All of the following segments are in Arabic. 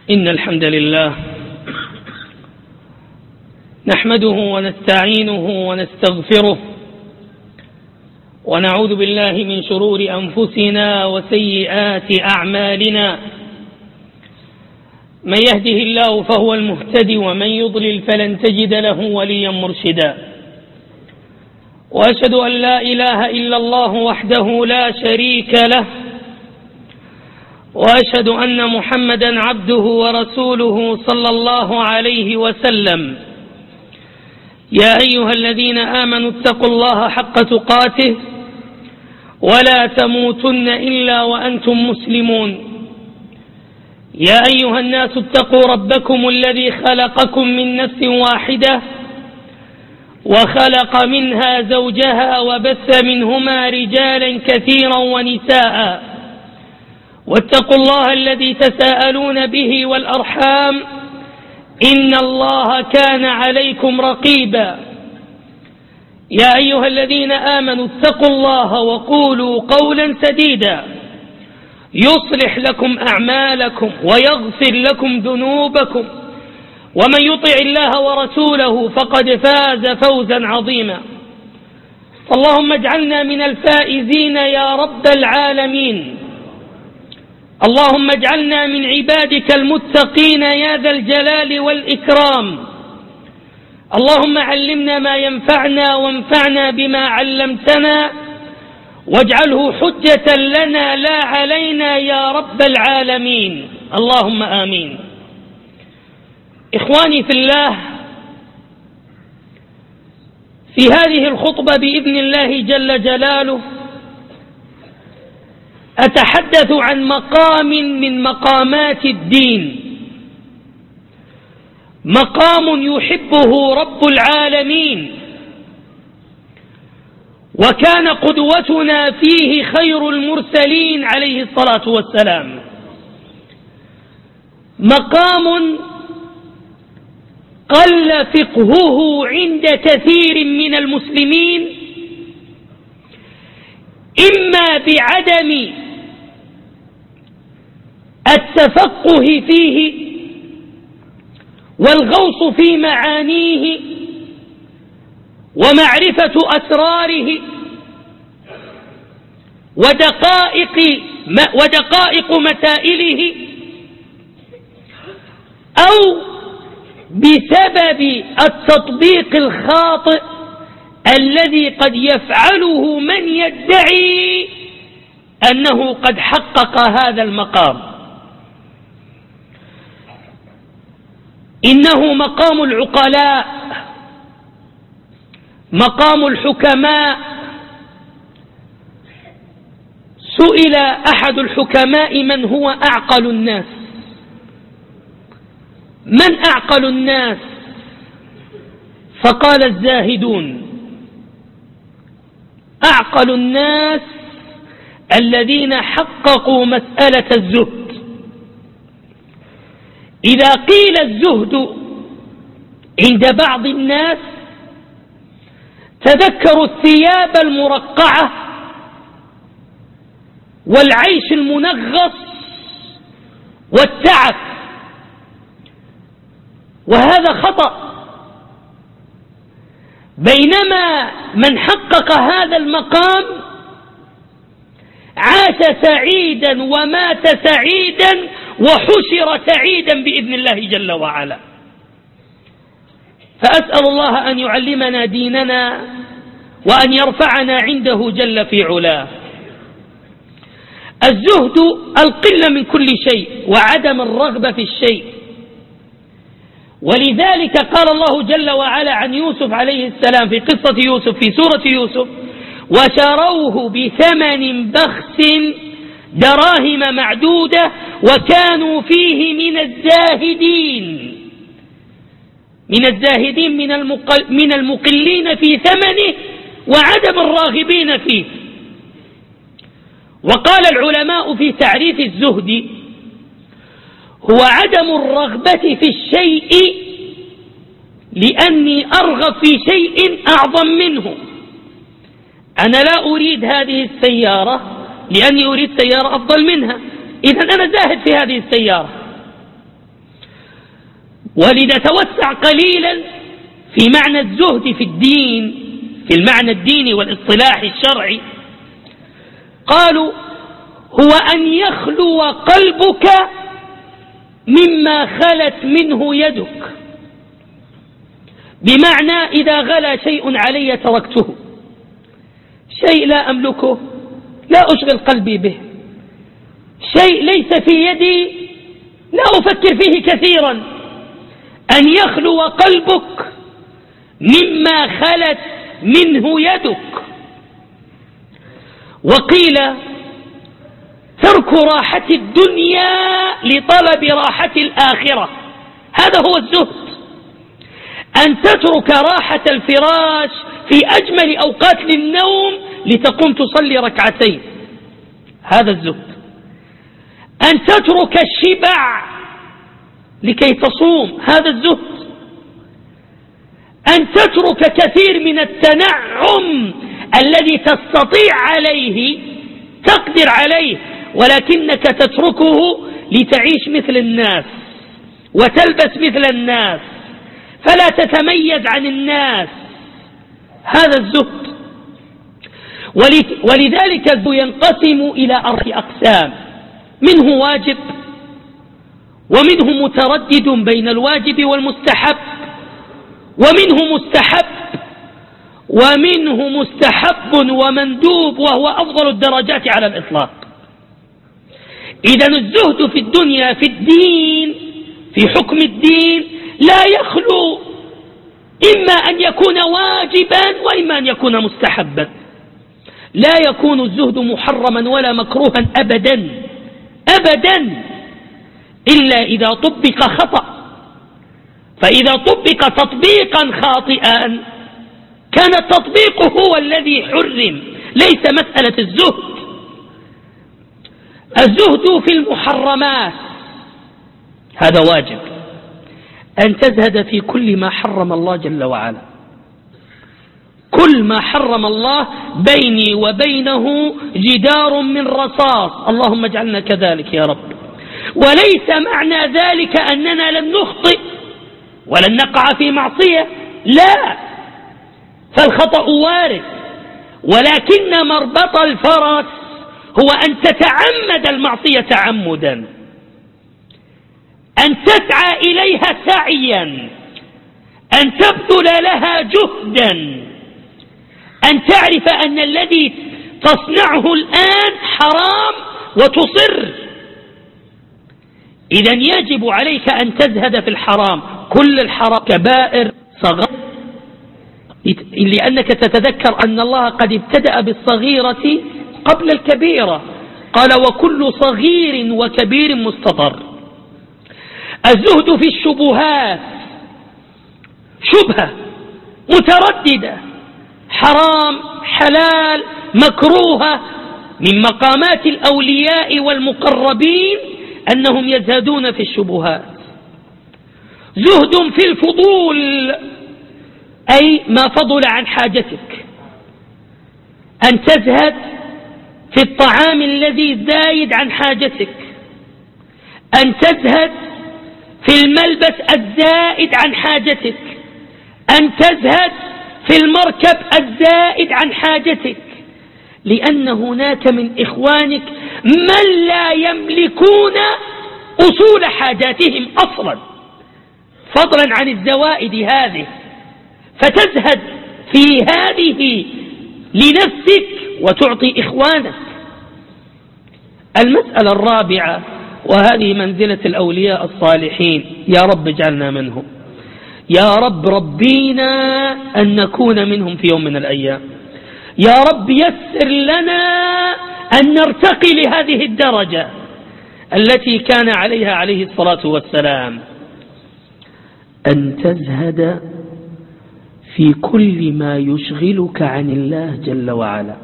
إن الحمد لله نحمده ونستعينه ونستغفره ونعوذ بالله من شرور أنفسنا وسيئات أعمالنا. من يهده الله فهو المهتدي ومن يضلل فلن تجد له وليا مرشدا. وأشهد أن لا إله إلا الله وحده لا شريك له، وأشهد أن محمدا عبده ورسوله صلى الله عليه وسلم. يا أيها الذين آمنوا اتقوا الله حق تقاته ولا تموتن إلا وأنتم مسلمون. يا أيها الناس اتقوا ربكم الذي خلقكم من نفس واحدة وخلق منها زوجها وبث منهما رجالا كثيرا ونساء، واتقوا الله الذي تساءلون به والأرحام إن الله كان عليكم رقيبا. يا أيها الذين آمنوا اتقوا الله وقولوا قولا سديدا يصلح لكم أعمالكم ويغفر لكم ذنوبكم، ومن يطع الله ورسوله فقد فاز فوزا عظيما. اللهم اجعلنا من الفائزين يا رب العالمين. اللهم اجعلنا من عبادك المتقين يا ذا الجلال والإكرام. اللهم علمنا ما ينفعنا وانفعنا بما علمتنا واجعله حجة لنا لا علينا يا رب العالمين. اللهم آمين. إخواني في الله، في هذه الخطبة بإذن الله جل جلاله أتحدث عن مقام من مقامات الدين، مقام يحبه رب العالمين، وكان قدوتنا فيه خير المرسلين عليه الصلاة والسلام. مقام قل فقهه عند كثير من المسلمين، إما بعدم التفقه فيه والغوص في معانيه ومعرفة أسراره ودقائق مسائله، أو بسبب التطبيق الخاطئ الذي قد يفعله من يدعي أنه قد حقق هذا المقام. إنه مقام العقلاء، مقام الحكماء. سئل أحد الحكماء من هو أعقل الناس؟ من أعقل الناس؟ فقال الزاهدون. أعقل الناس الذين حققوا مسألة الزهد. إذا قيل الزهد عند بعض الناس تذكروا الثياب المرقعة والعيش المنغص والتعب، وهذا خطأ. بينما من حقق هذا المقام عاش سعيدا ومات سعيدا وحشر سعيدا بإذن الله جل وعلا. فأسأل الله أن يعلمنا ديننا وأن يرفعنا عنده جل في علاه. الزهد القلة من كل شيء وعدم الرغبة في الشيء، ولذلك قال الله جل وعلا عن يوسف عليه السلام في قصة يوسف في سورة يوسف: وشروه بثمن بخس دراهم معدودة وكانوا فيه من الزاهدين من المقلين في ثمنه وعدم الراغبين فيه. وقال العلماء في تعريف الزهد: هو عدم الرغبة في الشيء لأني أرغب في شيء أعظم منه. أنا لا أريد هذه السيارة لأني أريد سيارة أفضل منها، إذن أنا زاهد في هذه السيارة. ولنتوسع قليلا في معنى الزهد في الدين، في المعنى الديني والاصطلاح الشرعي. قالوا هو أن يخلو قلبك مما خلت منه يدك، بمعنى إذا غلا شيء علي تركته، شيء لا أملكه لا أشغل قلبي به، شيء ليس في يدي لا أفكر فيه كثيرا. أن يخلو قلبك مما خلت منه يدك. وقيل ترك راحة الدنيا لطلب راحة الآخرة، هذا هو الزهد. أن تترك راحة الفراش في أجمل أوقات للنوم لتقوم تصلي ركعتين، هذا الزهد. أن تترك الشبع لكي تصوم، هذا الزهد. أن تترك كثير من التنعم الذي تستطيع عليه، تقدر عليه، ولكنك تتركه لتعيش مثل الناس وتلبس مثل الناس فلا تتميز عن الناس، هذا الزهد. ولذلك ينقسم إلى 4 أقسام، منه واجب، ومنه متردد بين الواجب والمستحب، ومنه مستحب، ومنه مستحب ومندوب، وهو أفضل الدرجات على الإطلاق. إذن الزهد في الدنيا في الدين، في حكم الدين، لا يخلو إما أن يكون واجبا وإما أن يكون مستحبا. لا يكون الزهد محرما ولا مكروها أبدا أبدا، إلا إذا طبق خطأ. فإذا طبق تطبيقا خاطئا كان التطبيق هو الذي حرم، ليس مسألة الزهد. الزهد في المحرمات هذا واجب، أن تزهد في كل ما حرم الله جل وعلا. كل ما حرم الله بيني وبينه جدار من رصاص، اللهم اجعلنا كذلك يا رب. وليس معنى ذلك أننا لن نخطئ ولن نقع في معصية، لا، فالخطأ وارد، ولكن مربط الفرس هو أن تتعمد المعصية تعمدا، أن تسعى إليها سعيا، أن تبذل لها جهدا، أن تعرف أن الذي تصنعه الآن حرام وتصر. إذن يجب عليك أن تزهد في الحرام، كل الحرام كبائر صغائر، لأنك تتذكر أن الله قد ابتدأ بالصغيرة قبل الكبيرة، قال وكل صغير وكبير مستطر. الزهد في الشبهات، شبهة مترددة، حرام حلال مكروهة، من مقامات الأولياء والمقربين أنهم يزهدون في الشبهات. زهد في الفضول، أي ما فضل عن حاجتك، أن تزهد في الطعام الذي زايد عن حاجتك، أن تزهد في الملبس الزائد عن حاجتك، أن تزهد في المركب الزائد عن حاجتك، لأن هناك من إخوانك من لا يملكون أصول حاجاتهم أصلا، فضلا عن الزوائد هذه، فتزهد في هذه لنفسك وتعطي إخوانك. المسألة الرابعة، وهذه منزلة الأولياء الصالحين، يا رب اجعلنا منهم، يا رب ربينا أن نكون منهم في يوم من الأيام، يا رب يسر لنا أن نرتقي لهذه الدرجة التي كان عليها عليه الصلاة والسلام. أن تزهد في كل ما يشغلك عن الله جل وعلا،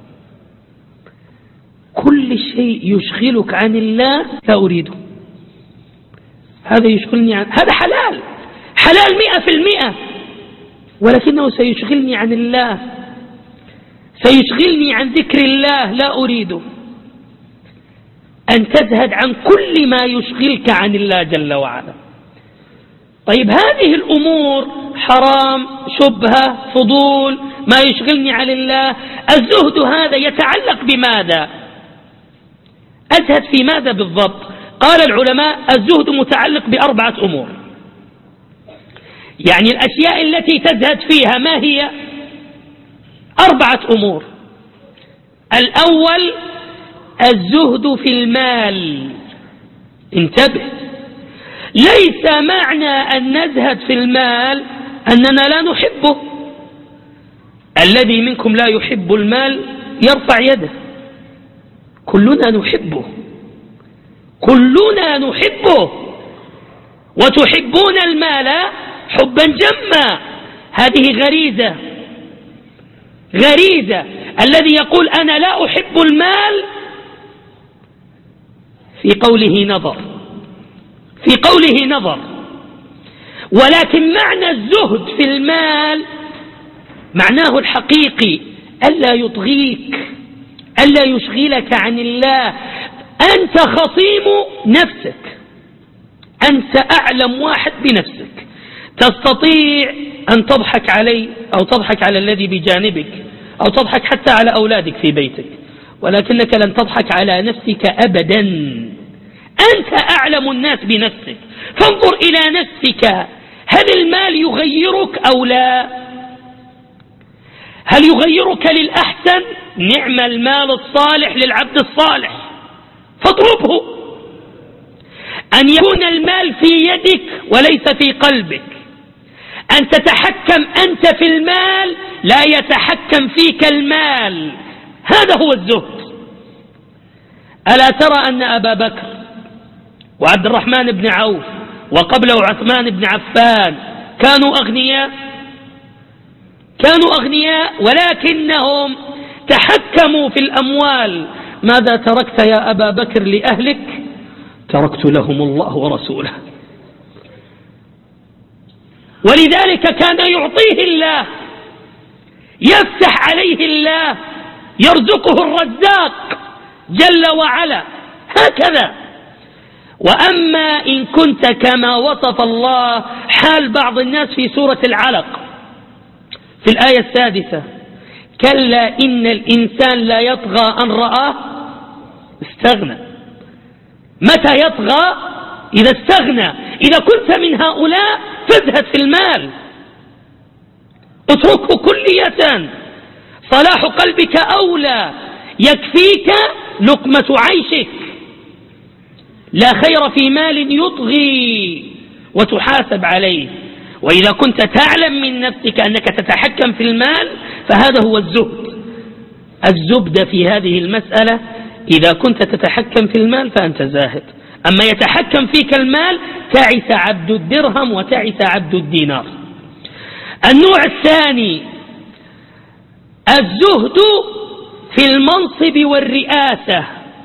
كل شيء يشغلك عن الله لا أريده، هذا يشغلني عن، هذا حلال، حلال 100%، ولكنه سيشغلني عن الله، سيشغلني عن ذكر الله، لا أريده. أن تزهد عن كل ما يشغلك عن الله جل وعلا. طيب هذه الأمور حرام، شبهة، فضول، ما يشغلني عن الله. الزهد هذا يتعلق بماذا؟ أزهد في ماذا بالضبط؟ قال العلماء الزهد متعلق ب4 أمور. يعني الأشياء التي تزهد فيها ما هي؟ 4 أمور. الأول الزهد في المال. انتبه، ليس معنى أن نزهد في المال أننا لا نحبه. الذي منكم لا يحب المال يرفع يده. كلنا نحبه، كلنا نحبه، وتحبون المال حبا جما. هذه غريزة، غريزة. الذي يقول أنا لا أحب المال في قوله نظر، في قوله نظر. ولكن معنى الزهد في المال معناه الحقيقي ألا يطغيك، ألا يشغلك عن الله. أنت خصيم نفسك، أنت أعلم واحد بنفسك، تستطيع أن تضحك علي أو تضحك على الذي بجانبك أو تضحك حتى على أولادك في بيتك، ولكنك لن تضحك على نفسك أبدا. أنت أعلم الناس بنفسك، فانظر إلى نفسك. هل المال يغيرك أو لا؟ هل يغيرك للأحسن؟ نعم المال الصالح للعبد الصالح فاطلبه. أن يكون المال في يدك وليس في قلبك، أن تتحكم أنت في المال لا يتحكم فيك المال، هذا هو الزهد. ألا ترى أن أبا بكر وعبد الرحمن بن عوف وقبله عثمان بن عفان كانوا أغنياء؟ كانوا أغنياء ولكنهم تحكموا في الأموال. ماذا تركت يا أبا بكر لأهلك؟ تركت لهم الله ورسوله. ولذلك كان يعطيه الله، يفتح عليه الله، يرزقه الرزاق جل وعلا، هكذا. وأما إن كنت كما وصف الله حال بعض الناس في سورة العلق في الآية 6: كلا إن الإنسان لا يطغى أن رآه استغنى. متى يطغى؟ إذا استغنى. إذا كنت من هؤلاء فازهد في المال، اتركه كلية. صلاح قلبك أولى، يكفيك لقمة عيشك. لا خير في مال يطغي وتحاسب عليه. وإذا كنت تعلم من نفسك أنك تتحكم في المال فهذا هو الزهد. الزبدة في هذه المسألة إذا كنت تتحكم في المال فأنت زاهد. أما يتحكم فيك المال تعس عبد الدرهم وتعس عبد الدينار. النوع الثاني الزهد في المنصب والرئاسة.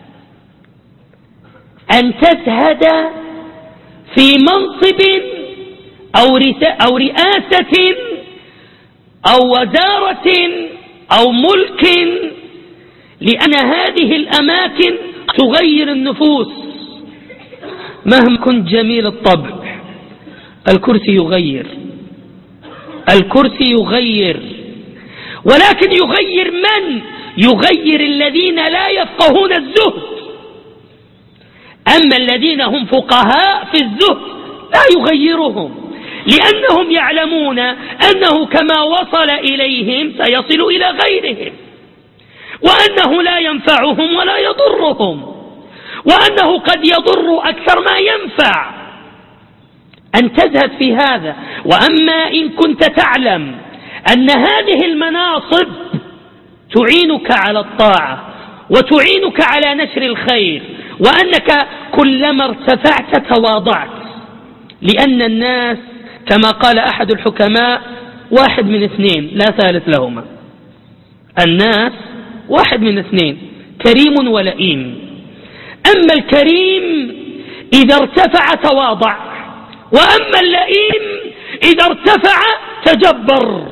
أن تزهد في منصب أو رئاسة أو وزارة أو ملك، لأن هذه الأماكن تغير النفوس. مهما كنت جميل الطبع الكرسي يغير، الكرسي يغير. ولكن يغير من؟ يغير الذين لا يفقهون الزهد. أما الذين هم فقهاء في الزهد لا يغيرهم، لأنهم يعلمون أنه كما وصل إليهم سيصل إلى غيرهم، وأنه لا ينفعهم ولا يضرهم، وأنه قد يضر أكثر ما ينفع. أن تزهد في هذا. وأما إن كنت تعلم أن هذه المناصب تعينك على الطاعة وتعينك على نشر الخير، وأنك كلما ارتفعت تواضعت، لأن الناس كما قال أحد الحكماء 1 من 2 لا ثالث لهما. الناس 1 من 2، كريم ولئيم. أما الكريم إذا ارتفع تواضع، وأما اللئيم إذا ارتفع تجبر.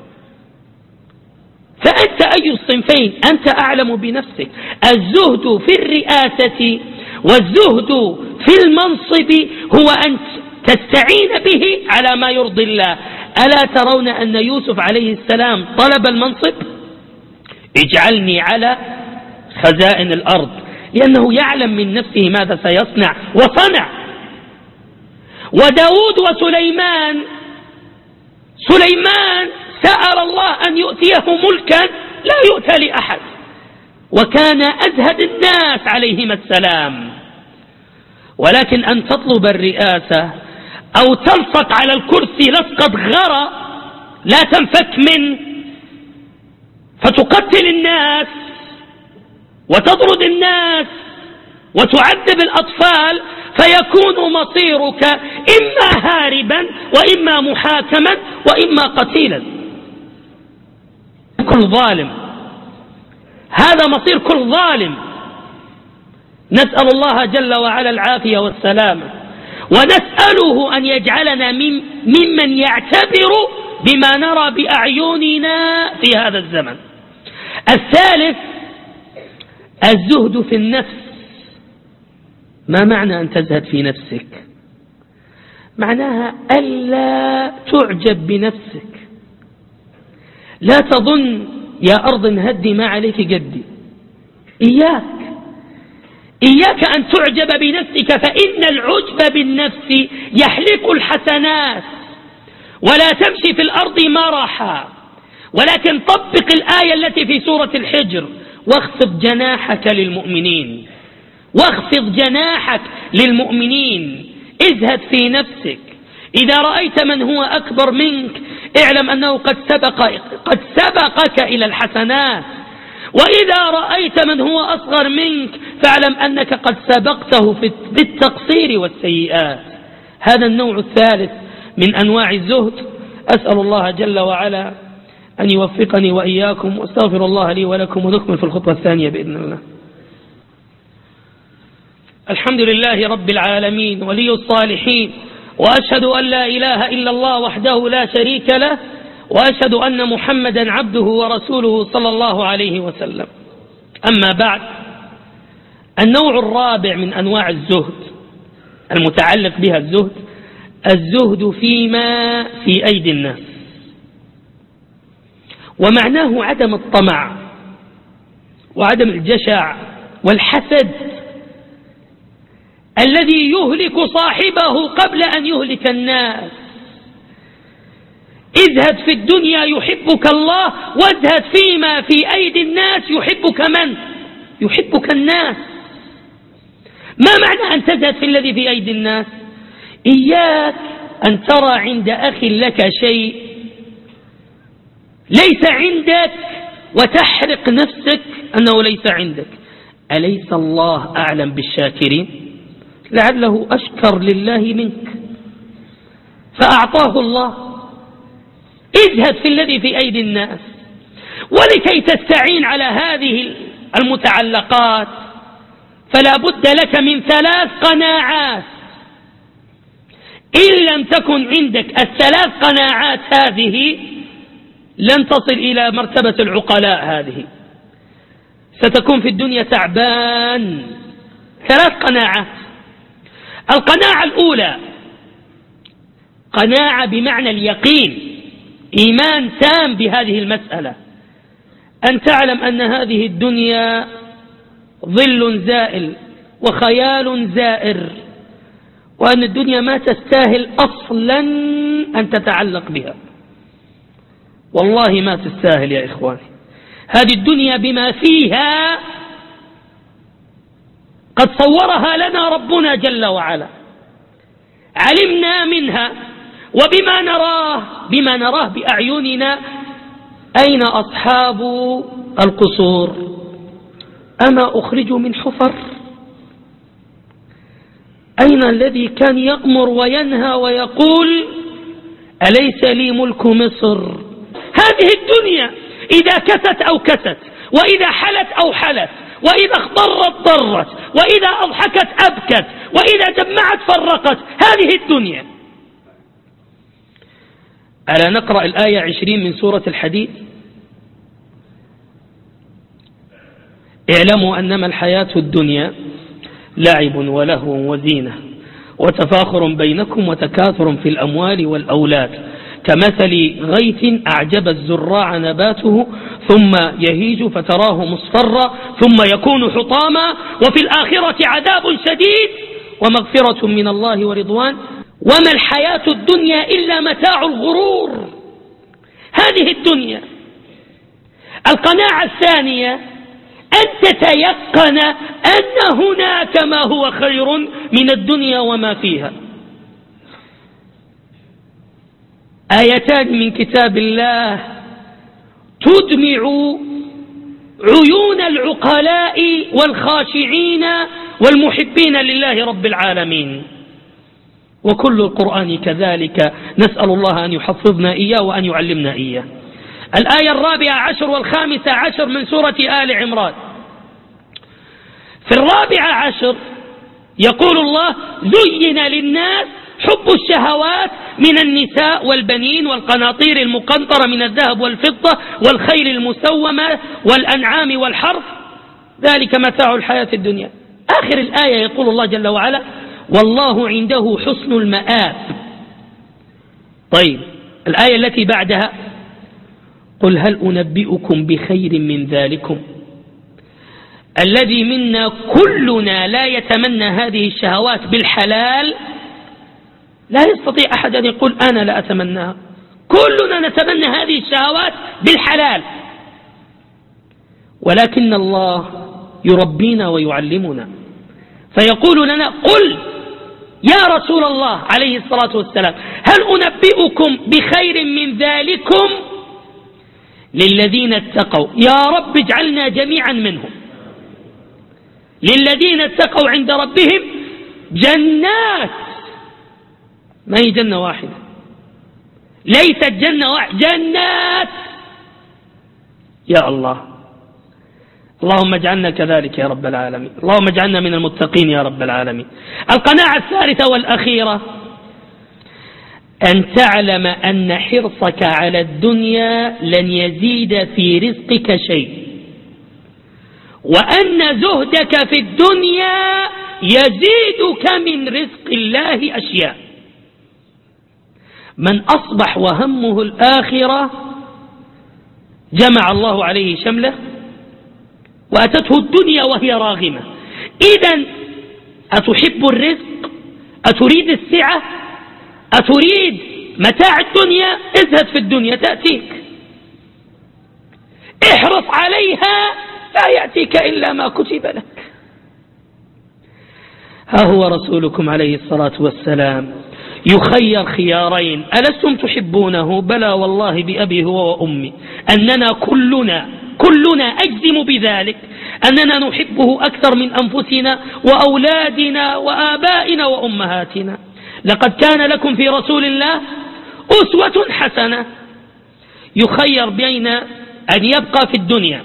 فأنت أي الصنفين؟ أنت أعلم بنفسك. الزهد في الرئاسة والزهد في المنصب هو أن تستعين به على ما يرضي الله. ألا ترون أن يوسف عليه السلام طلب المنصب؟ اجعلني على خزائن الأرض، لأنه يعلم من نفسه ماذا سيصنع وصنع. وداود وسليمان، سليمان سأل الله أن يؤتيه ملكا لا يؤتى لأحد، وكان أزهد الناس عليهما السلام. ولكن أن تطلب الرئاسة أو تلصق على الكرسي لصقة غرة لا تنفك منه، فتقتل الناس وتطرد الناس وتعذب الأطفال، فيكون مصيرك إما هاربا وإما محاكما وإما قتيلا. كل ظالم، هذا مصير كل ظالم. نسأل الله جل وعلا العافية والسلامة، ونسأله أن يجعلنا ممن يعتبر بما نرى بأعيننا في هذا الزمن. الثالث الزهد في النفس. ما معنى أن تزهد في نفسك؟ معناها ألا تعجب بنفسك. لا تظن يا أرض هدي ما عليك قدي. إياك أن تعجب بنفسك، فإن العجب بالنفس يحلق الحسنات. ولا تمشي في الأرض مرحا، ولكن طبق الآية التي في سورة الحجر: واخفض جناحك للمؤمنين. واخفض جناحك للمؤمنين، ازهد في نفسك. إذا رأيت من هو أكبر منك اعلم أنه قد سبقك إلى الحسنات، وإذا رأيت من هو أصغر منك فاعلم أنك قد سبقته بالتقصير والسيئات. هذا النوع الثالث من أنواع الزهد. أسأل الله جل وعلا أن يوفقني وإياكم، واستغفر الله لي ولكم، ونكمل في الخطوة الثانية بإذن الله. الحمد لله رب العالمين ولي الصالحين، وأشهد أن لا إله إلا الله وحده لا شريك له، وأشهد أن محمدا عبده ورسوله صلى الله عليه وسلم. أما بعد، النوع الرابع من أنواع الزهد المتعلق بها الزهد فيما في أيدي الناس، ومعناه عدم الطمع وعدم الجشع والحسد الذي يهلك صاحبه قبل أن يهلك الناس. ازهد في الدنيا يحبك الله، وازهد فيما في أيدي الناس يحبك من؟ يحبك الناس. ما معنى أن تزهد في الذي في أيدي الناس؟ إياك أن ترى عند أخ لك شيء ليس عندك وتحرق نفسك أنه ليس عندك. أليس الله أعلم بالشاكرين؟ لعله أشكر لله منك فأعطاه الله. ازهد في الذي في أيدي الناس. ولكي تستعين على هذه المتعلقات فلا بد لك من 3 قناعات. إن لم تكن عندك ال3 قناعات هذه لن تصل إلى مرتبة العقلاء. هذه ستكون في الدنيا تعبان. 3 قناعات. القناعة الأولى قناعة بمعنى اليقين، إيمان تام بهذه المسألة، أن تعلم أن هذه الدنيا ظل زائل وخيال زائر، وأن الدنيا ما تستاهل أصلا أن تتعلق بها. والله ما تستاهل يا إخواني. هذه الدنيا بما فيها قد صورها لنا ربنا جل وعلا، علمنا منها بما نراه بأعيننا. أين أصحاب القصور؟ أما أخرجوا من حفر؟ أين الذي كان يأمر وينهى ويقول أليس لي ملك مصر؟ هذه الدنيا إذا كست أو كست، وإذا حلت أو حلت، وإذا اخضرت ضرت، وإذا أضحكت أبكت، وإذا جمعت فرقت. هذه الدنيا. ألا نقرأ الآية 20 من سورة الحديد: اعلموا أنما الحياة الدنيا لعب ولهو وزينة وتفاخر بينكم وتكاثر في الأموال والأولاد كمثل غيث أعجب الزراع نباته ثم يهيج فتراه مصفرا ثم يكون حطاما وفي الآخرة عذاب شديد ومغفرة من الله ورضوان وما الحياة الدنيا إلا متاع الغرور. هذه الدنيا. القناعة الثانية أن تتيقن أن هناك ما هو خير من الدنيا وما فيها. آيتان من كتاب الله تدمع عيون العقلاء والخاشعين والمحبين لله رب العالمين، وكل القرآن كذلك، نسأل الله أن يحفظنا إياه وأن يعلمنا إياه. الآية 14 و15 من سورة آل عمران. في 14 يقول الله: زين للناس حب الشهوات من النساء والبنين والقناطير المقنطرة من الذهب والفضة والخيل المسومة والأنعام والحرث ذلك متاع الحياة الدنيا. آخر الآية يقول الله جل وعلا: والله عنده حسن المآب. طيب، الآية التي بعدها: قل هل أنبئكم بخير من ذلكم الذي منا كلنا لا يتمنى هذه الشهوات بالحلال. لا يستطيع أحد أن يقول أنا لا أتمناها، كلنا نتمنى هذه الشهوات بالحلال، ولكن الله يربينا ويعلمنا فيقول لنا: قل يا رسول الله عليه الصلاة والسلام هل أنبئكم بخير من ذلكم للذين اتقوا. يا رب اجعلنا جميعا منهم. للذين اتقوا عند ربهم جنات، ما هي جنة واحدة، ليست جنة واحدة، جنات. يا الله، اللهم اجعلنا كذلك يا رب العالمين، اللهم اجعلنا من المتقين يا رب العالمين. القناعة الثالثة والأخيرة: أن تعلم أن حرصك على الدنيا لن يزيد في رزقك شيء، وأن زهدك في الدنيا يزيدك من رزق الله أشياء. من أصبح وهمه الآخرة جمع الله عليه شمله وأتته الدنيا وهي راغمة. إذن أتحب الرزق؟ أتريد السعة؟ أتريد متاع الدنيا؟ اذهب في الدنيا تأتيك، احرص عليها لا يأتيك إلا ما كتب لك. ها هو رسولكم عليه الصلاة والسلام يخير خيارين: ألستم تحبونه؟ بلى والله بأبي هو وأمي أننا كلنا أجزم بذلك، أننا نحبه أكثر من أنفسنا وأولادنا وآبائنا وأمهاتنا. لقد كان لكم في رسول الله أسوة حسنة. يخير بين أن يبقى في الدنيا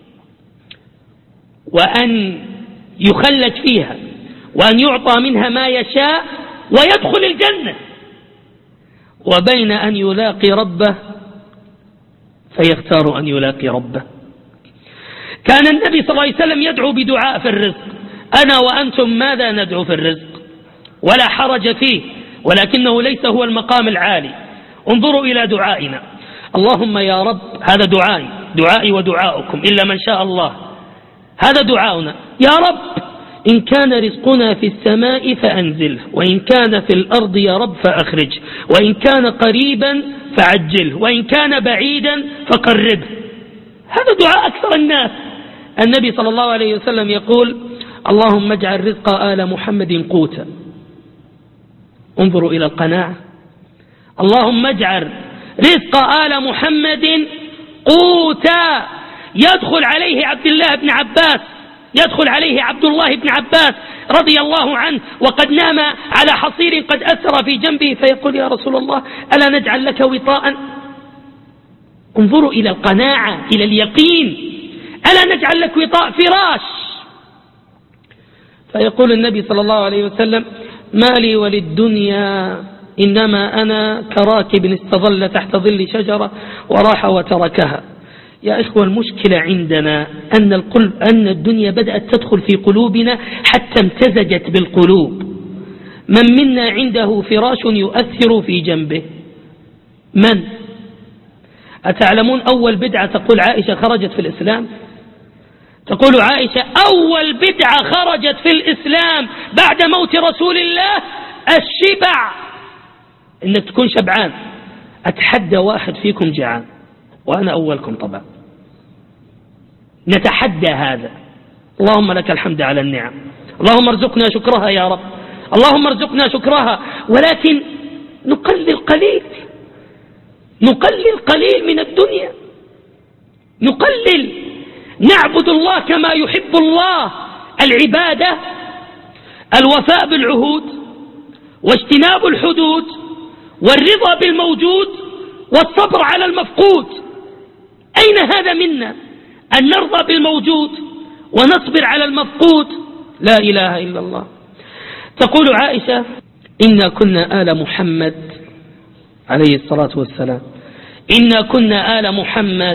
وأن يخلد فيها وأن يعطى منها ما يشاء ويدخل الجنة، وبين أن يلاقي ربه فيختار أن يلاقي ربه. كان النبي صلى الله عليه وسلم يدعو بدعاء في الرزق. أنا وأنتم ماذا ندعو في الرزق؟ ولا حرج فيه، ولكنه ليس هو المقام العالي. انظروا إلى دعائنا: اللهم يا رب، هذا دعائي ودعاؤكم إلا من شاء الله، هذا دعاؤنا: يا رب إن كان رزقنا في السماء فأنزله، وإن كان في الأرض يا رب فأخرجه، وإن كان قريبا فعجله، وإن كان بعيدا فقربه. هذا دعاء أكثر الناس. النبي صلى الله عليه وسلم يقول: اللهم اجعل رزق آل محمد قوتا. انظروا إلى القناعة: اللهم اجعل رزق آل محمد قوتا. يدخل عليه عبد الله بن عباس، يدخل عليه عبد الله بن عباس رضي الله عنه وقد نام على حصير قد أثر في جنبه، فيقول: يا رسول الله ألا نجعل لك وطاء؟ انظروا إلى القناعة، إلى اليقين: ألا نجعل لك وطاء، فراش؟ فيقول النبي صلى الله عليه وسلم: ما لي وللدنيا إنما أنا كراكب استظل تحت ظل شجرة وراح وتركها. يا إخوة، المشكلة عندنا أن الدنيا بدأت تدخل في قلوبنا حتى امتزجت بالقلوب. من منا عنده فراش يؤثر في جنبه؟ من؟ أتعلمون أول بدعة تقول عائشة خرجت في الإسلام؟ تقول عائشة أول بدعة خرجت في الإسلام بعد موت رسول الله الشبع، إنك تكون شبعان. أتحدى واحد فيكم جعان، وأنا أولكم طبعا، نتحدى هذا. اللهم لك الحمد على النعم، اللهم ارزقنا شكرها يا رب، اللهم ارزقنا شكرها. ولكن نقلل قليل من الدنيا، نقلل، نعبد الله كما يحب الله. العبادة الوفاء بالعهود واجتناب الحدود والرضا بالموجود والصبر على المفقود. أين هذا منا أن نرضى بالموجود ونصبر على المفقود؟ لا إله إلا الله. تقول عائشة إنا كنا آل محمد عليه الصلاة والسلام، إنا كنا آل محمد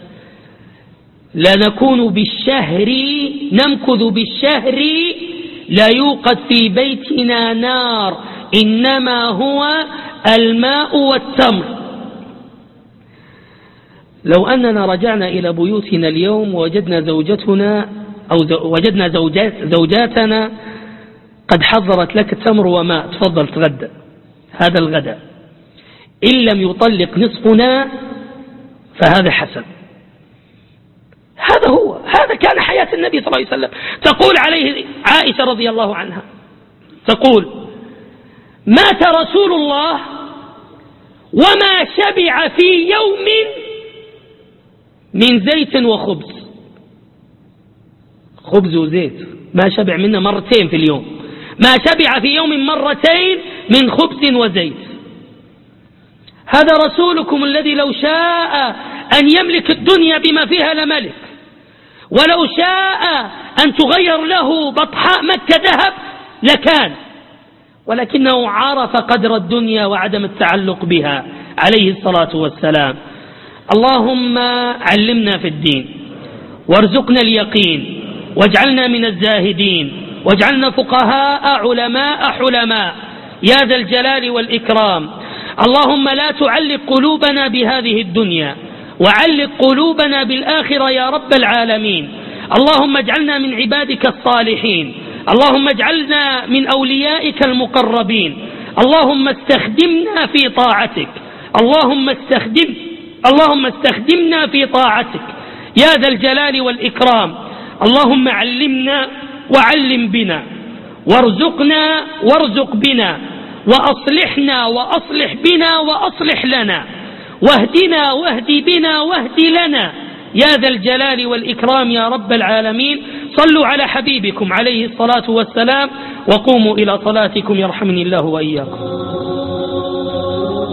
لنكون بالشهر، نمكث بالشهر لا يوقد في بيتنا نار، إنما هو الماء والتمر. لو أننا رجعنا إلى بيوتنا اليوم ووجدنا زوجتنا أو وجدنا زوجاتنا قد حضرت لك تمر وماء، تفضل تغدى، هذا الغداء، إن لم يطلق نصفنا فهذا حسن. هذا كان حياة النبي صلى الله عليه وسلم. تقول عليه عائشة رضي الله عنها، تقول مات رسول الله وما شبع في يوم من زيت وخبز، خبز وزيت ما شبع منه مرتين في اليوم، ما شبع في يوم مرتين من خبز وزيت. هذا رسولكم الذي لو شاء أن يملك الدنيا بما فيها لملك، ولو شاء أن تغير له بطحاء مكة ذهب لكان، ولكنه عرف قدر الدنيا وعدم التعلق بها عليه الصلاة والسلام. اللهم علمنا في الدين وارزقنا اليقين، واجعلنا من الزاهدين، واجعلنا فقهاء علماء حلماء يا ذا الجلال والإكرام. اللهم لا تعلق قلوبنا بهذه الدنيا، وعلق قلوبنا بالآخرة يا رب العالمين. اللهم اجعلنا من عبادك الصالحين، اللهم اجعلنا من أوليائك المقربين. اللهم استخدمنا في طاعتك، اللهم استخدمنا في طاعتك يا ذا الجلال والإكرام. اللهم علمنا وعلم بنا، وارزقنا وارزق بنا، وأصلحنا وأصلح بنا وأصلح لنا، واهدنا واهد بنا واهد لنا يا ذا الجلال والإكرام يا رب العالمين. صلوا على حبيبكم عليه الصلاة والسلام، وقوموا إلى صلاتكم يرحمني الله وإياكم.